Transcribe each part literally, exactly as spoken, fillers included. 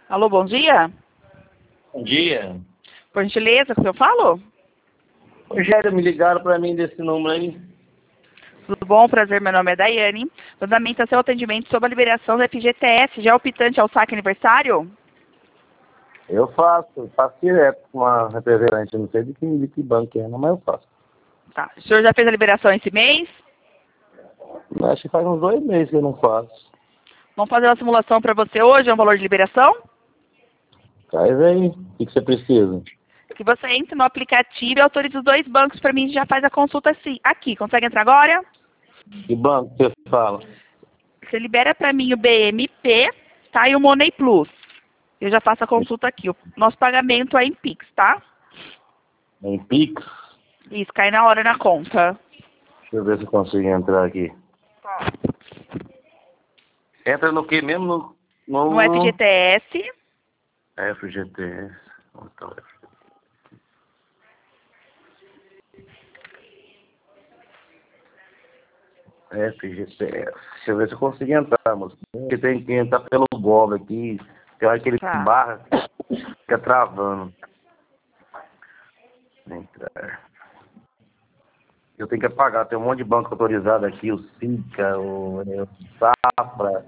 Alô, bom dia. Bom dia. Por gentileza, que eu falo? Rogério, me ligaram para mim desse número aí. Tudo bom? Prazer, meu nome é Daiane. Fundamenta seu atendimento sobre a liberação do F G T S, já optante ao saque aniversário? Eu faço, faço direto com uma representante, não sei de que, de que banco é, mas eu faço. Tá. O senhor já fez a liberação esse mês? Acho que faz uns dois meses que eu não faço. Vamos fazer uma simulação para você hoje, é um valor de liberação? Traz aí, o que, que você precisa? Que você entre no aplicativo e autorize os dois bancos para mim e já faz a consulta assim. Aqui, consegue entrar agora? Que banco você fala? Você libera para mim o B M P, tá? E o Money Plus. Eu já faço a consulta aqui. O nosso pagamento é em Pix, tá? Em Pix? Isso, cai na hora na conta. Deixa eu ver se eu consigo entrar aqui. Tá. Entra no que mesmo? No, no... No F G T S. F G T S. Onde tá o F G T S? F G T S. Deixa eu ver se eu consigo entrar, moço. Porque tem que entrar pelo Gov aqui. Tem hora que ele Tá. barra, fica travando. Entrar. Eu tenho que apagar. Tem um monte de banco autorizado aqui. O Sica, o, o Safra.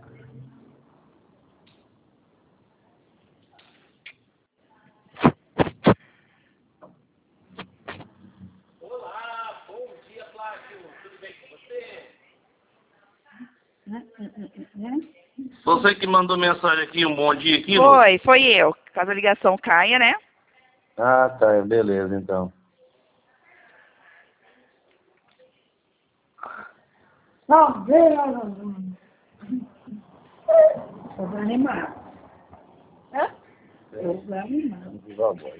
Olá, bom dia, Flávio. Tudo bem com você? Você que mandou mensagem aqui, um bom dia aqui, Foi, foi eu. Caso a ligação caia, né? Ah, tá. Beleza, então. Tô animado. Hã? Tô animado.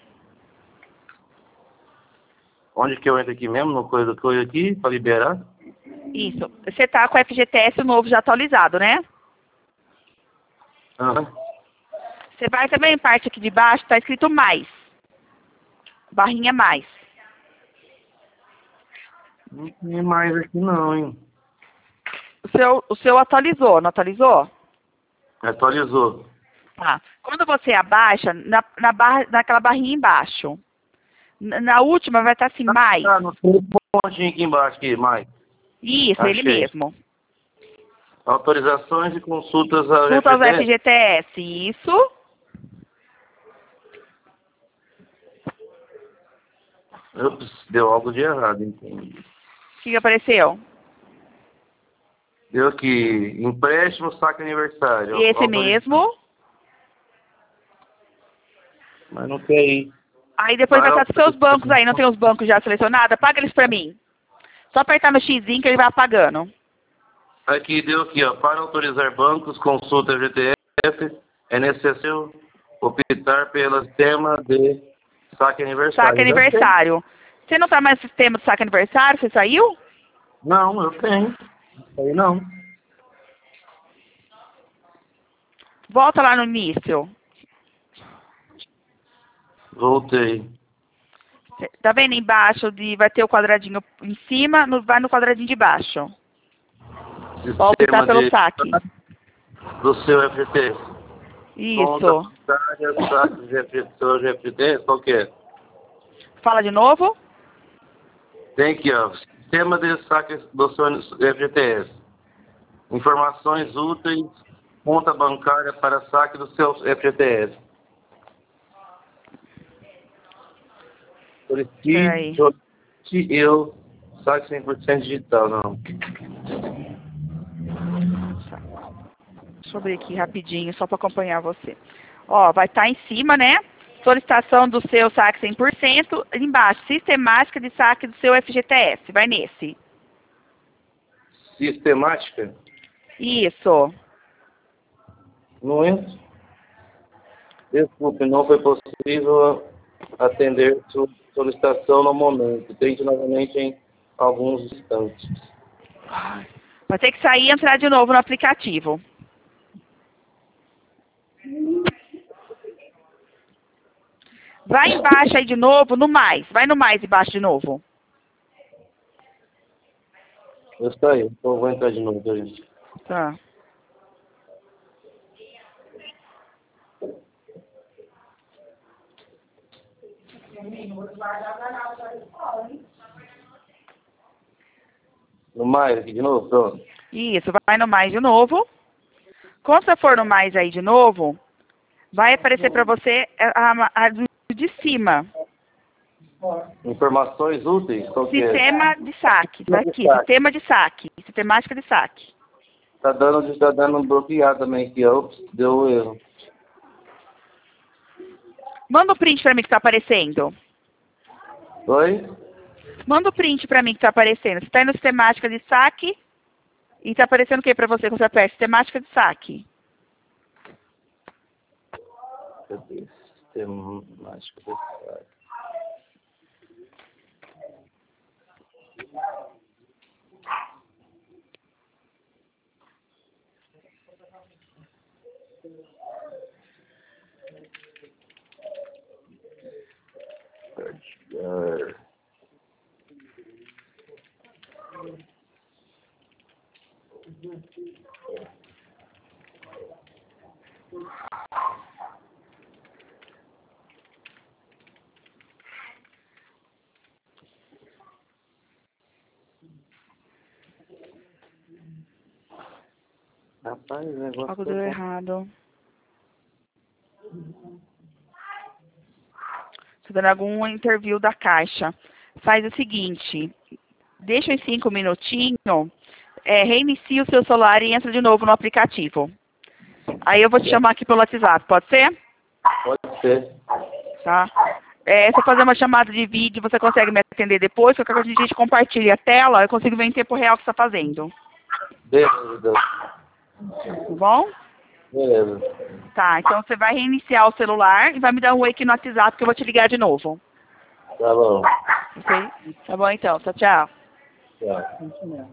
Onde que eu entro aqui mesmo? No coisa, coisa aqui, para liberar? Isso. Você tá com o F G T S novo já atualizado, né? Aham. Você vai também em parte aqui de baixo, tá escrito mais. Barrinha mais. Não tem mais aqui não, hein? O seu, o seu atualizou, não atualizou? Atualizou. Tá. Quando você abaixa, na, na barra, naquela barrinha embaixo. Na, na última vai estar assim, mais. Ah, não tem um pontinho aqui embaixo, aqui, mais. Isso, ele Achei. mesmo. Autorizações e consultas ao Consulta aos F G T S. F G T S, isso. Ups, deu algo de errado, então. O que, que apareceu? Deu aqui, empréstimo, saque aniversário. Esse Autorização. mesmo. Mas não quer ir. Aí depois vai Ah, estar dos seus bancos aí, não tem os bancos já selecionados? Apaga eles pra mim. Só apertar no xizinho que ele vai apagando. Aqui, deu aqui, ó. Para autorizar bancos, consulta F G T S, é necessário optar pelo sistema de saque aniversário. Saque aniversário. Você não tá mais no sistema do saque aniversário? Você saiu? Não, eu tenho. Aí não. Volta lá no início. Voltei. Cê- Tá vendo embaixo de vai ter o quadradinho em cima, no- vai no quadradinho de baixo. Vai optar pelo de, saque. do seu F G T S. Isso. Conta bancária, saque de F G T S, seu F G T S, qual que é? Fala de novo. Tem aqui, ó. Sistema de saque do seu F G T S. Informações úteis, conta bancária para saque do seu F G T S. Peraí. Solicite, solicite eu, saque cem por cento digital, não. Deixa eu abrir aqui rapidinho, só para acompanhar você. Ó, vai estar em cima, né? Solicitação do seu saque cem por cento. Embaixo, sistemática de saque do seu F G T S. Vai nesse. Sistemática? Isso. Não entra. Desculpe, não foi possível atender sua solicitação no momento. Tente novamente em alguns instantes. Vai ter que sair e entrar de novo no aplicativo. Vai embaixo aí de novo, no mais. Vai no mais embaixo de novo. Eu saí, então eu vou entrar de novo, tá, gente? Tá. No mais aqui de novo, pronto. Isso, vai no mais de novo. Quando você for no mais aí de novo, vai aparecer para você a, a, a do de cima. Informações úteis, qual que é? Sistema de saque. Tá aqui, sistema de saque. Sistemática de saque. Tá dando, tá dando um bloqueado também aqui, ó. Ops, deu erro. Manda o print para mim que tá aparecendo. Oi? Manda o print para mim que tá aparecendo. Você tá aí no sistemática de saque e tá aparecendo o que para você quando você aperta? Sistemática de saque. Cadê? Sistemática de saque. Cardigar. Rapaz, o negócio Algo tá deu bom. errado. Tô dando algum interview da caixa. Faz o seguinte, deixa em cinco minutinhos, é, reinicia o seu celular e entra de novo no aplicativo. Aí eu vou te chamar aqui pelo WhatsApp, pode ser? Pode ser. Tá? É, se eu fazer uma chamada de vídeo, você consegue me atender depois, qualquer coisa a gente compartilha a tela, eu consigo ver em tempo real o que você está fazendo. Beleza. Tá bom? Beleza. Tá, então você vai reiniciar o celular e vai me dar um oi aqui no WhatsApp que eu vou te ligar de novo. Tá bom. Ok? Tá bom então, tchau, tchau. Tchau.